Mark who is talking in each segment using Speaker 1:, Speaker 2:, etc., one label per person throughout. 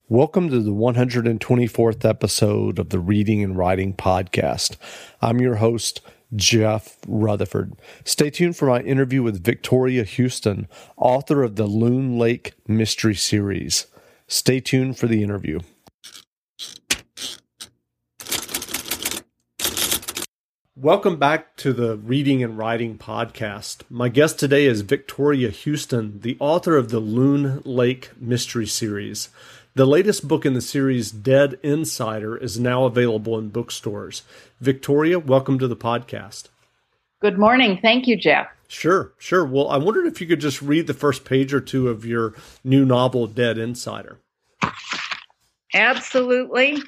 Speaker 1: Welcome to the 124th episode of the Reading and Writing Podcast. I'm your host, Jeff Rutherford. Stay tuned for my interview with Victoria Houston, author of the Loon Lake Mystery Series. Stay tuned for the interview. Welcome back to the Reading and Writing Podcast. My guest today is Victoria Houston, the author of the Loon Lake Mystery Series. The latest book in the series, Dead Insider, is now available in bookstores. Victoria, welcome to the podcast.
Speaker 2: Good morning. Thank you, Jeff.
Speaker 1: Sure. Well, I wondered if you could just read the first page or two of your new novel, Dead Insider.
Speaker 2: Absolutely.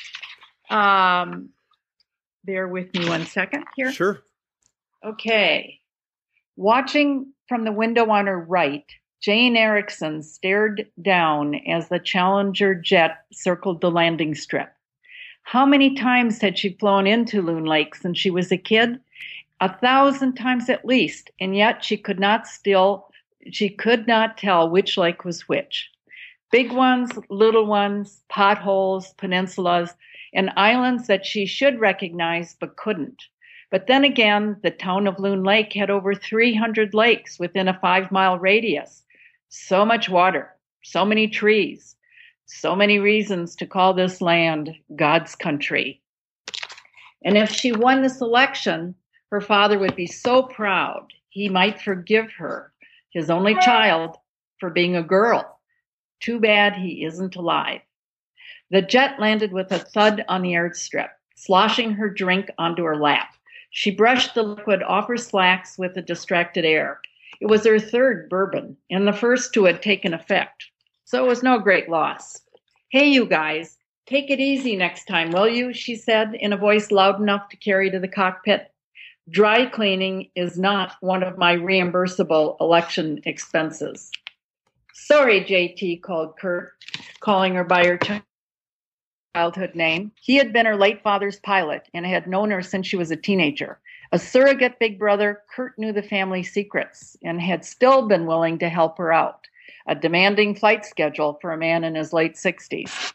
Speaker 2: Bear with me one second here.
Speaker 1: Sure.
Speaker 2: Okay. Watching from the window on her right, Jane Erickson stared down as the Challenger jet circled the landing strip. How many times had she flown into Loon Lake since she was a kid? 1,000 times at least, and yet she could not tell which lake was which. Big ones, little ones, potholes, peninsulas, and islands that she should recognize but couldn't. But then again, the town of Loon Lake had over 300 lakes within a 5-mile radius. So much water, so many trees, so many reasons to call this land God's country. And if she won this election, her father would be so proud he might forgive her, his only child, for being a girl. Too bad he isn't alive. The jet landed with a thud on the airstrip, sloshing her drink onto her lap. She brushed the liquid off her slacks with a distracted air. It was her third bourbon, and the first two had taken effect, so it was no great loss. Hey, you guys, take it easy next time, will you? She said in a voice loud enough to carry to the cockpit. Dry cleaning is not one of my reimbursable election expenses. Sorry, JT, called Kurt, calling her by her childhood name. He had been her late father's pilot and had known her since she was a teenager. A surrogate big brother, Kurt knew the family secrets and had still been willing to help her out. A demanding flight schedule for a man in his late 60s.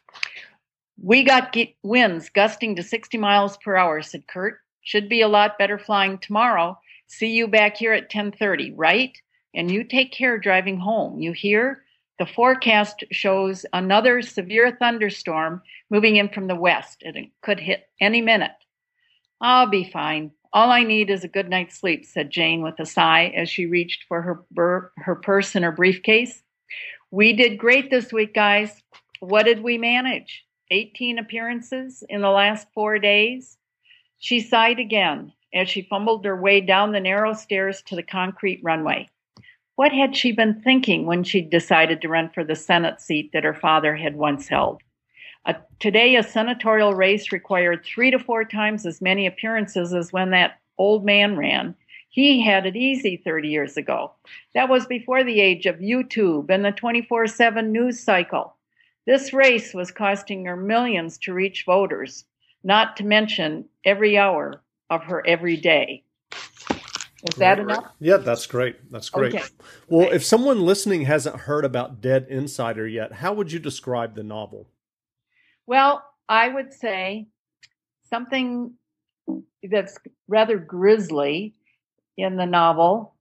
Speaker 2: We got winds gusting to 60 miles per hour, said Kurt. Should be a lot better flying tomorrow. See you back here at 10:30, right? And you take care driving home. You hear? The forecast shows another severe thunderstorm moving in from the west, and it could hit any minute. I'll be fine. All I need is a good night's sleep, said Jane with a sigh as she reached for her purse and her briefcase. We did great this week, guys. What did we manage? 18 appearances in the last 4 days? She sighed again as she fumbled her way down the narrow stairs to the concrete runway. What had she been thinking when she decided to run for the Senate seat that her father had once held? Today, a senatorial race required 3 to 4 times as many appearances as when that old man ran. He had it easy 30 years ago. That was before the age of YouTube and the 24/7 news cycle. This race was costing her millions to reach voters, not to mention every hour of her every day. Is that enough?
Speaker 1: Yeah, that's great. Okay. Well, if someone listening hasn't heard about Dead Insider yet, how would you describe the novel?
Speaker 2: Well, I would say something that's rather grisly in the novel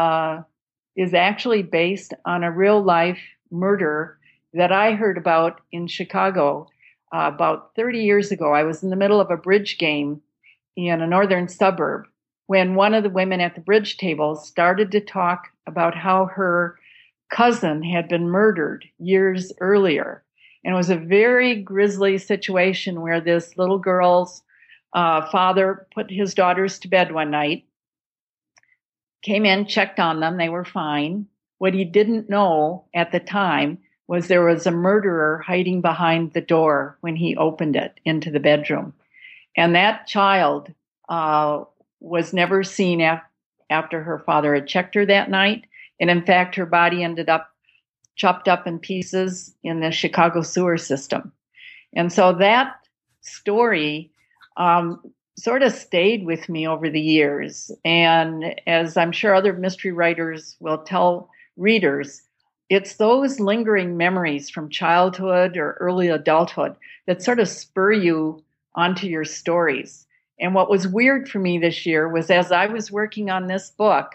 Speaker 2: is actually based on a real-life murder that I heard about in Chicago about 30 years ago. I was in the middle of a bridge game in a northern suburb when one of the women at the bridge table started to talk about how her cousin had been murdered years earlier. And it was a very grisly situation where this little girl's father put his daughters to bed one night, came in, checked on them. They were fine. What he didn't know at the time was there was a murderer hiding behind the door when he opened it into the bedroom. And that child was never seen after her father had checked her that night. And in fact, her body ended up chopped up in pieces in the Chicago sewer system. And so that story sort of stayed with me over the years. And as I'm sure other mystery writers will tell readers, it's those lingering memories from childhood or early adulthood that sort of spur you onto your stories. And what was weird for me this year was as I was working on this book,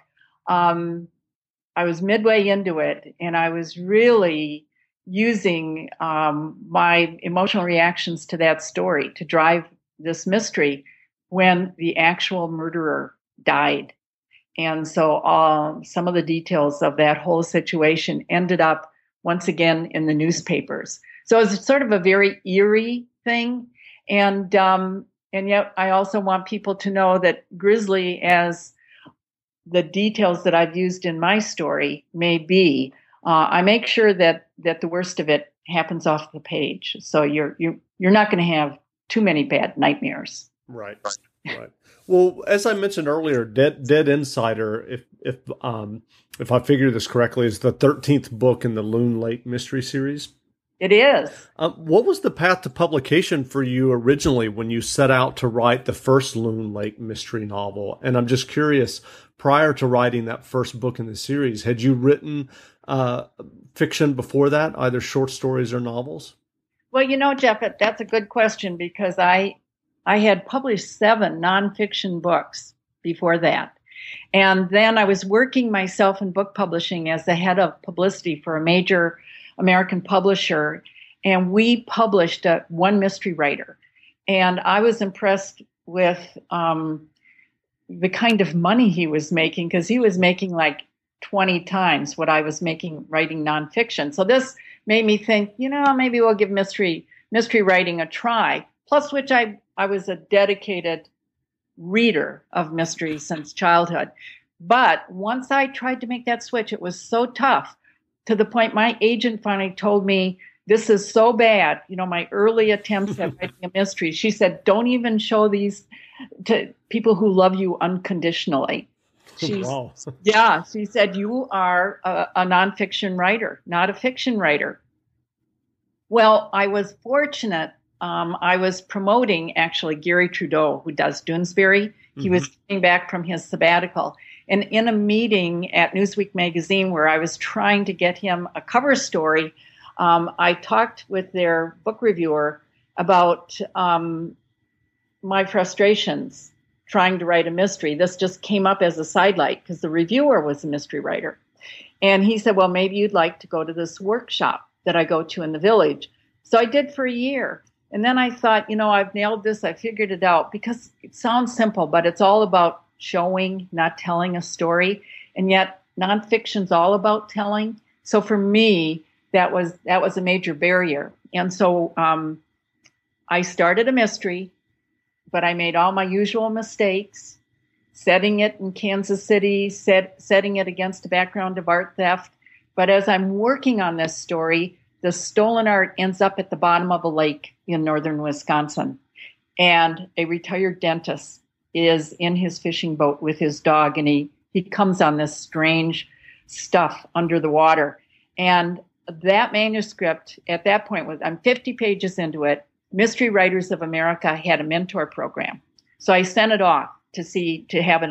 Speaker 2: I was midway into it, and I was really using my emotional reactions to that story to drive this mystery when the actual murderer died. And so some of the details of that whole situation ended up once again in the newspapers. So it was sort of a very eerie thing. And yet I also want people to know that grisly as the details that I've used in my story may be, I make sure that the worst of it happens off the page. So you're not going to have too many bad nightmares.
Speaker 1: Right. Well, as I mentioned earlier, Dead Insider, if I figure this correctly, is the 13th book in the Loon Lake mystery series.
Speaker 2: It is.
Speaker 1: What was the path to publication for you originally when you set out to write the first Loon Lake mystery novel? And I'm just curious, prior to writing that first book in the series, had you written fiction before that, either short stories or novels?
Speaker 2: Well, Jeff, that's a good question because I had published 7 nonfiction books before that. And then I was working myself in book publishing as the head of publicity for a major American publisher. And we published one mystery writer. And I was impressed with the kind of money he was making, because he was making like 20 times what I was making writing nonfiction. So this made me think, maybe we'll give mystery writing a try. Plus, which I was a dedicated reader of mystery since childhood. But once I tried to make that switch, it was so tough, to the point my agent finally told me, this is so bad. My early attempts at writing a mystery, she said, don't even show these to people who love you unconditionally.
Speaker 1: Wow.
Speaker 2: Yeah, she said, you are a nonfiction writer, not a fiction writer. Well, I was fortunate. I was promoting, actually, Gary Trudeau, who does Doonesbury. He was coming back from his sabbatical. And in a meeting at Newsweek magazine where I was trying to get him a cover story, I talked with their book reviewer about my frustrations trying to write a mystery. This just came up as a sidelight because the reviewer was a mystery writer. And he said, well, maybe you'd like to go to this workshop that I go to in the village. So I did for a year. And then I thought, I've nailed this. I figured it out, because it sounds simple, but it's all about showing, not telling a story. And yet nonfiction's all about telling. So for me, that was a major barrier. And so I started a mystery, but I made all my usual mistakes, setting it in Kansas City, setting it against a background of art theft. But as I'm working on this story, the stolen art ends up at the bottom of a lake in northern Wisconsin. And a retired dentist is in his fishing boat with his dog, and he comes on this strange stuff under the water. And that manuscript at that point I'm 50 pages into it. Mystery Writers of America had a mentor program. So I sent it off to have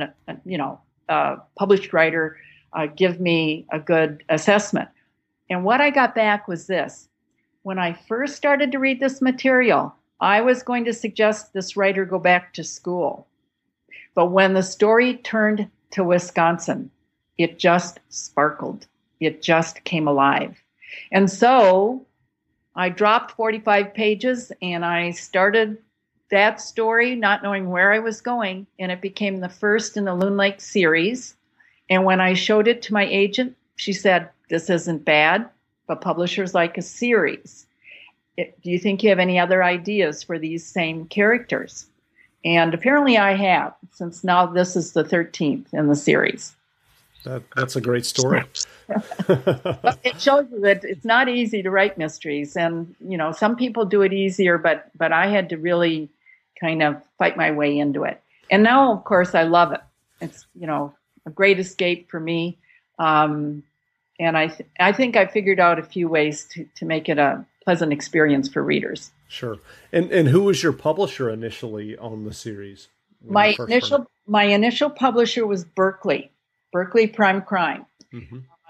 Speaker 2: a published writer give me a good assessment. And what I got back was this. When I first started to read this material, I was going to suggest this writer go back to school. But when the story turned to Wisconsin, it just sparkled. It just came alive. And so I dropped 45 pages and I started that story, not knowing where I was going. And it became the first in the Loon Lake series. And when I showed it to my agent, she said, this isn't bad, but publishers like a series. Do you think you have any other ideas for these same characters? And apparently I have, since now this is the 13th in the series.
Speaker 1: That's a great story.
Speaker 2: But it shows you that it's not easy to write mysteries. And, some people do it easier, but I had to really kind of fight my way into it. And now, of course, I love it. It's, a great escape for me. And I think I figured out a few ways to make it a pleasant experience for readers.
Speaker 1: Sure. And who was your publisher initially on the series?
Speaker 2: My initial publisher was Berkley Prime Crime.
Speaker 1: Mm-hmm.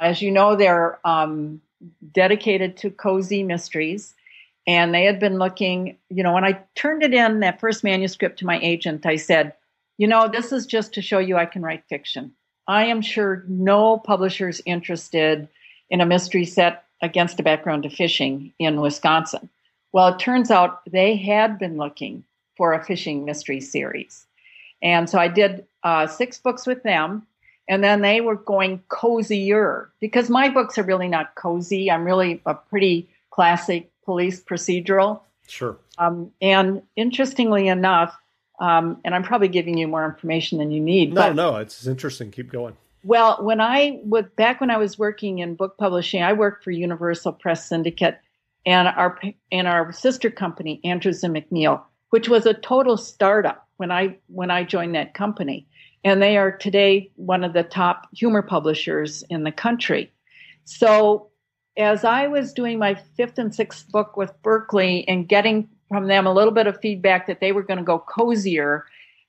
Speaker 2: As you know, they're dedicated to cozy mysteries. And they had been looking, when I turned it in, that first manuscript to my agent, I said, this is just to show you I can write fiction. I am sure no publisher's interested in a mystery set against a background of fishing in Wisconsin. Well, it turns out they had been looking for a fishing mystery series. And so I did 6 books with them. And then they were going cozier, because my books are really not cozy. I'm really a pretty classic police procedural.
Speaker 1: Sure.
Speaker 2: And interestingly enough, and I'm probably giving you more information than you need.
Speaker 1: No, it's interesting. Keep going.
Speaker 2: Well, back when I was working in book publishing, I worked for Universal Press Syndicate and our sister company, Andrews and McNeil, which was a total startup when I joined that company. And they are today one of the top humor publishers in the country. So as I was doing my 5th and 6th book with Berkley and getting from them a little bit of feedback that they were going to go cozier,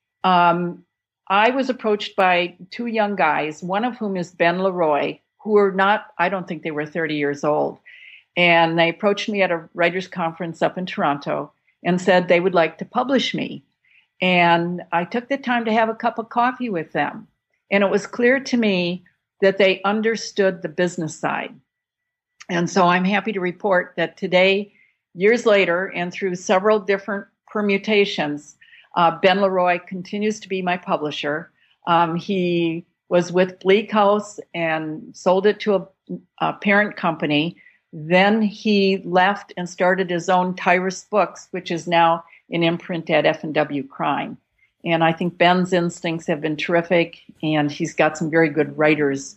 Speaker 2: I was approached by 2 young guys, one of whom is Ben Leroy, who are not, I don't think they were 30 years old. And they approached me at a writers' conference up in Toronto and said they would like to publish me. And I took the time to have a cup of coffee with them. And it was clear to me that they understood the business side. And so I'm happy to report that today, years later, and through several different permutations, Ben Leroy continues to be my publisher. He was with Bleak House and sold it to a parent company. Then he left and started his own Tyrus Books, which is now an imprint at F&W Crime. And I think Ben's instincts have been terrific, and he's got some very good writers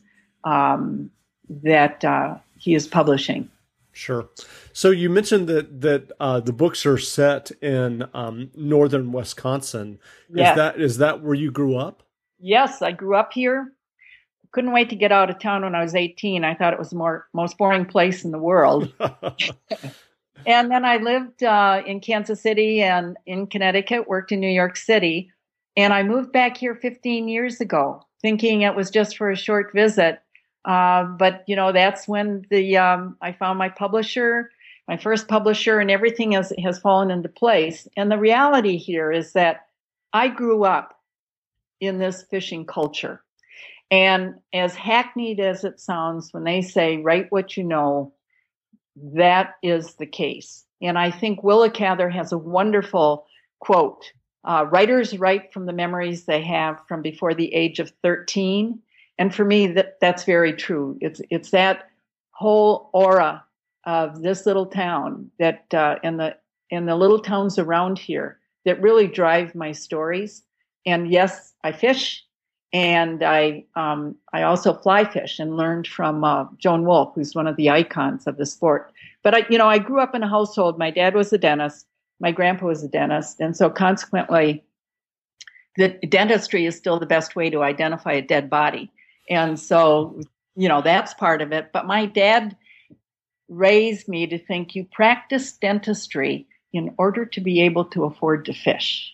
Speaker 2: that he is publishing.
Speaker 1: Sure. So you mentioned that the books are set in northern Wisconsin.
Speaker 2: Yes.
Speaker 1: Is that where you grew up?
Speaker 2: Yes, I grew up here. Couldn't wait to get out of town when I was 18. I thought it was the most boring place in the world. And then I lived in Kansas City and in Connecticut, worked in New York City. And I moved back here 15 years ago, thinking it was just for a short visit. But, that's when I found my publisher, my first publisher, and everything has fallen into place. And the reality here is that I grew up in this fishing culture. And as hackneyed as it sounds, when they say, write what you know, that is the case. And I think Willa Cather has a wonderful quote. Writers write from the memories they have from before the age of 13. And for me, that's very true. It's that whole aura of this little town that and the little towns around here that really drive my stories. And yes, I fish, and I also fly fish, and learned from Joan Wolfe, who's one of the icons of the sport. But I grew up in a household. My dad was a dentist. My grandpa was a dentist, and so consequently, the dentistry is still the best way to identify a dead body. And so, that's part of it. But my dad raised me to think you practice dentistry in order to be able to afford to fish.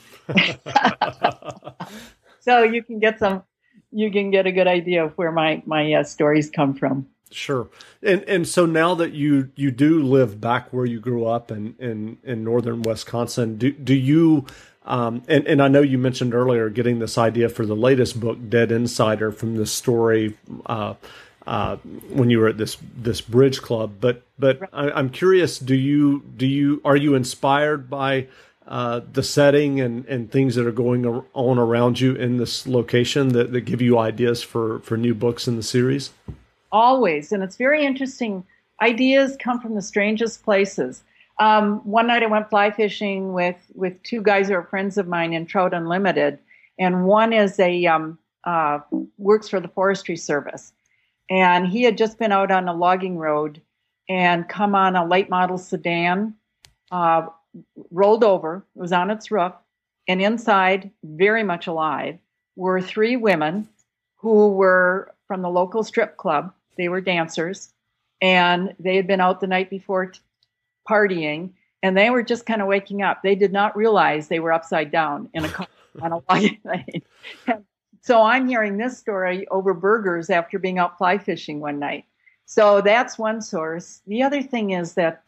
Speaker 2: So you can get a good idea of where my stories come from.
Speaker 1: Sure. And so now that you do live back where you grew up in northern Wisconsin, do you and I know you mentioned earlier getting this idea for the latest book, Dead Insider, from this story when you were at this bridge club. But I'm curious, are you inspired by the setting and things that are going on around you in this location that give you ideas for new books in the series?
Speaker 2: Always. And it's very interesting. Ideas come from the strangest places. One night I went fly fishing with 2 guys who are friends of mine in Trout Unlimited. And one is works for the Forestry Service. And he had just been out on a logging road and come on a late model sedan, rolled over, it was on its roof, and inside, very much alive, were 3 women who were from the local strip club. They were dancers, and they had been out the night before partying, and they were just kind of waking up. They did not realize they were upside down in a car on a logging lane. So I'm hearing this story over burgers after being out fly fishing one night. So that's one source. The other thing is that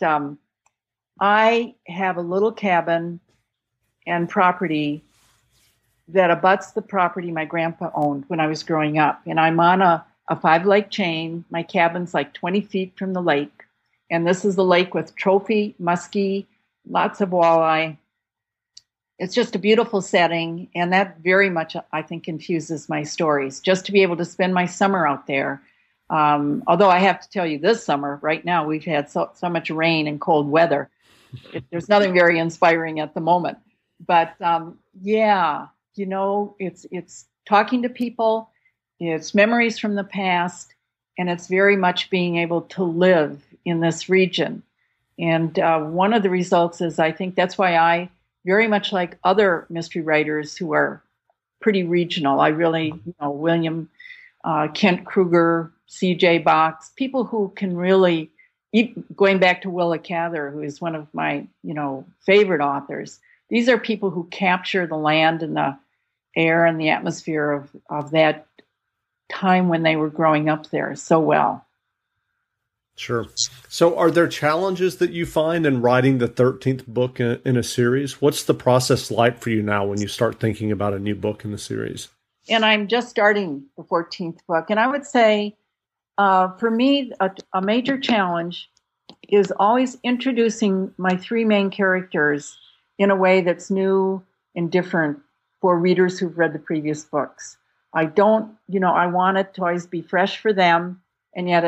Speaker 2: I have a little cabin and property that abuts the property my grandpa owned when I was growing up. And I'm on a 5-lake chain. My cabin's like 20 feet from the lake. And this is the lake with trophy, muskie, lots of walleye. It's just a beautiful setting. And that very much, I think, infuses my stories. Just to be able to spend my summer out there. Although I have to tell you, this summer, right now, we've had so much rain and cold weather. There's nothing very inspiring at the moment. But yeah, you know, it's talking to people, it's memories from the past, and it's very much being able to live in this region. And one of the results is, I think that's why I very much like other mystery writers who are pretty regional. I really, you know, William Kent Kruger, C.J. Box, people who can really, going back to Willa Cather, who is one of my, you know, favorite authors. These are people who capture the land and the air and the atmosphere of that time when they were growing up there so well.
Speaker 1: Sure. So are there challenges that you find in writing the 13th book in a series? What's the process like for you now when you start thinking about a new book in the series?
Speaker 2: And I'm just starting the 14th book. And I would say, for me, a major challenge is always introducing my 3 main characters in a way that's new and different for readers who've read the previous books. I don't, you know, I want it to always be fresh for them. And yet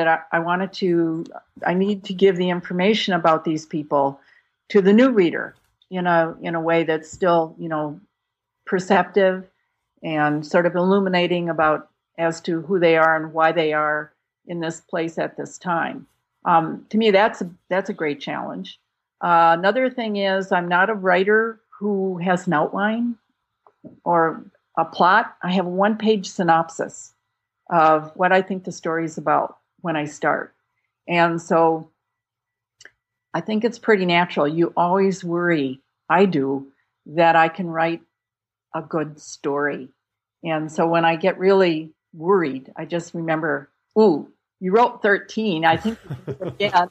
Speaker 2: I need to give the information about these people to the new reader, you know, in a way that's still, you know, perceptive and sort of illuminating about as to who they are and why they are in this place at this time. To me, that's a great challenge. Another thing is I'm not a writer who has an outline or a plot. I have a 1-page synopsis of what I think the story is about when I start. And so I think it's pretty natural. You always worry, I do, that I can write a good story. And so when I get really worried, I just remember, ooh, you wrote 13. I think you can forget.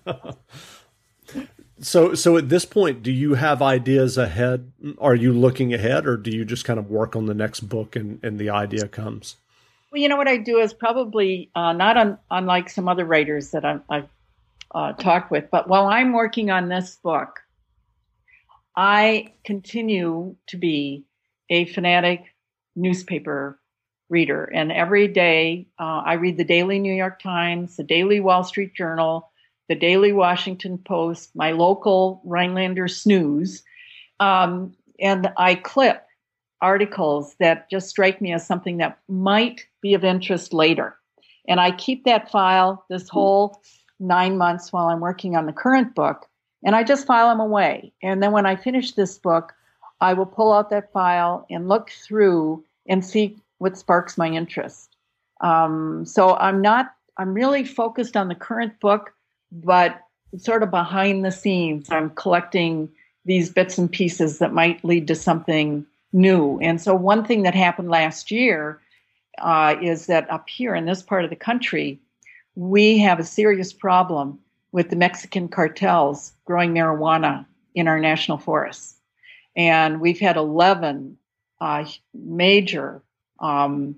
Speaker 1: So at this point, do you have ideas ahead? Are you looking ahead, or do you just kind of work on the next book and the idea comes?
Speaker 2: Well, you know what I do is probably not unlike some other writers that I've talked with, but while I'm working on this book, I continue to be a fanatic newspaper reader. And every day I read the Daily New York Times, the Daily Wall Street Journal, the Daily Washington Post, my local Rhinelander Snooze, and I clip articles that just strike me as something that might be of interest later. And I keep that file this whole 9 months while I'm working on the current book, and I just file them away. And then when I finish this book, I will pull out that file and look through and see what sparks my interest. So I'm really focused on the current book, but sort of behind the scenes, I'm collecting these bits and pieces that might lead to something new. And so one thing that happened last year is that up here in this part of the country, we have a serious problem with the Mexican cartels growing marijuana in our national forests. And we've had 11 major pot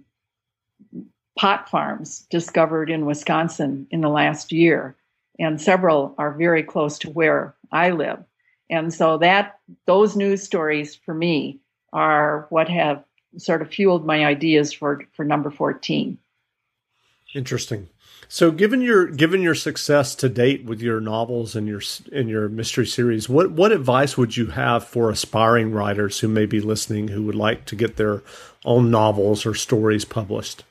Speaker 2: farms discovered in Wisconsin in the last year. And several are very close to where I live. And so those news stories for me are what have sort of fueled my ideas for number 14.
Speaker 1: Interesting. So given your success to date with your novels and your mystery series, what advice would you have for aspiring writers who may be listening who would like to get their own novels or stories published?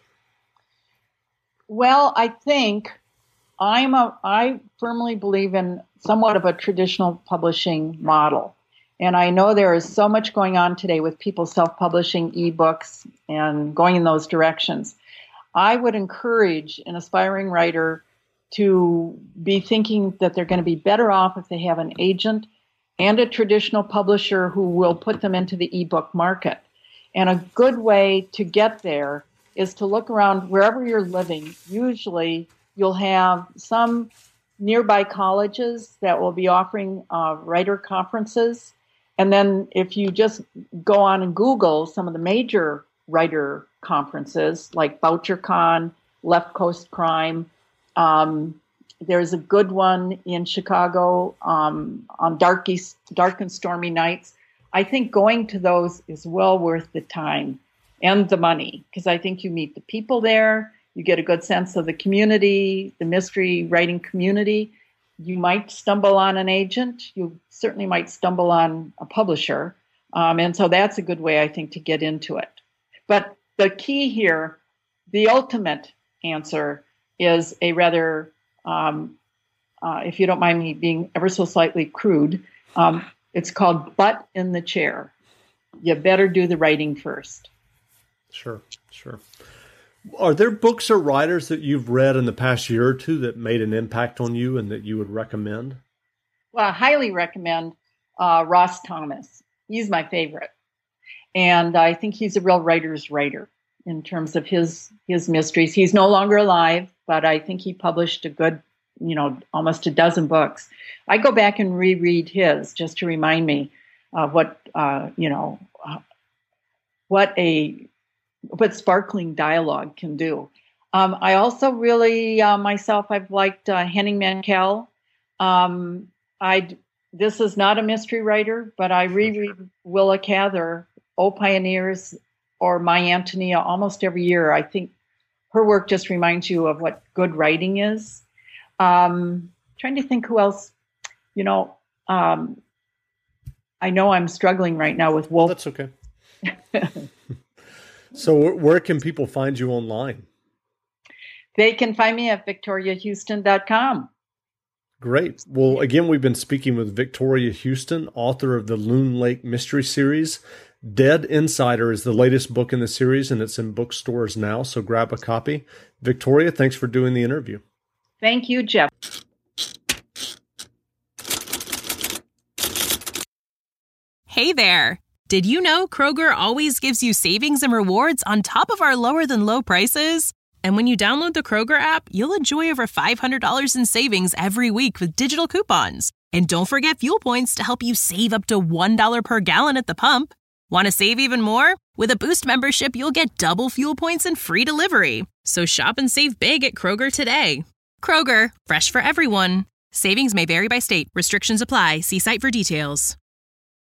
Speaker 2: Well, I think I firmly believe in somewhat of a traditional publishing model. And I know there is so much going on today with people self-publishing ebooks and going in those directions. I would encourage an aspiring writer to be thinking that they're going to be better off if they have an agent and a traditional publisher who will put them into the ebook market. And a good way to get there is to look around wherever you're living. Usually you'll have some nearby colleges that will be offering writer conferences. And then if you just go on and Google some of the major writer conferences like BoucherCon, Left Coast Crime, there's a good one in Chicago on dark and stormy nights. I think going to those is well worth the time and the money, because I think you meet the people there, you get a good sense of the community, the mystery writing community. You might stumble on an agent. You certainly might stumble on a publisher. And so that's a good way, I think, to get into it. But the key here, the ultimate answer is a rather, if you don't mind me being ever so slightly crude, it's called butt in the chair. You better do the writing first.
Speaker 1: Sure. Are there books or writers that you've read in the past year or two that made an impact on you and that you would recommend?
Speaker 2: Well, I highly recommend Ross Thomas. He's my favorite. And I think he's a real writer's writer in terms of his mysteries. He's no longer alive, but I think he published a good, almost a dozen books. I go back and reread his just to remind me of what sparkling dialogue can do. I also really, myself, I've liked Henning Mankell. This is not a mystery writer, but I reread Willa Cather, O Pioneers, or My Antonia almost every year. I think her work just reminds you of what good writing is. Trying to think who else, I know I'm struggling right now with Wolf.
Speaker 1: That's okay. So where can people find you online?
Speaker 2: They can find me at victoriahouston.com.
Speaker 1: Great. Well, again, we've been speaking with Victoria Houston, author of the Loon Lake Mystery Series. Dead Insider is the latest book in the series, and it's in bookstores now, so grab a copy. Victoria, thanks for doing the interview.
Speaker 2: Thank you, Jeff.
Speaker 3: Hey there. Did you know Kroger always gives you savings and rewards on top of our lower-than-low prices? And when you download the Kroger app, you'll enjoy over $500 in savings every week with digital coupons. And don't forget fuel points to help you save up to $1 per gallon at the pump. Want to save even more? With a Boost membership, you'll get double fuel points and free delivery. So shop and save big at Kroger today. Kroger, fresh for everyone. Savings may vary by state. Restrictions apply. See site for details.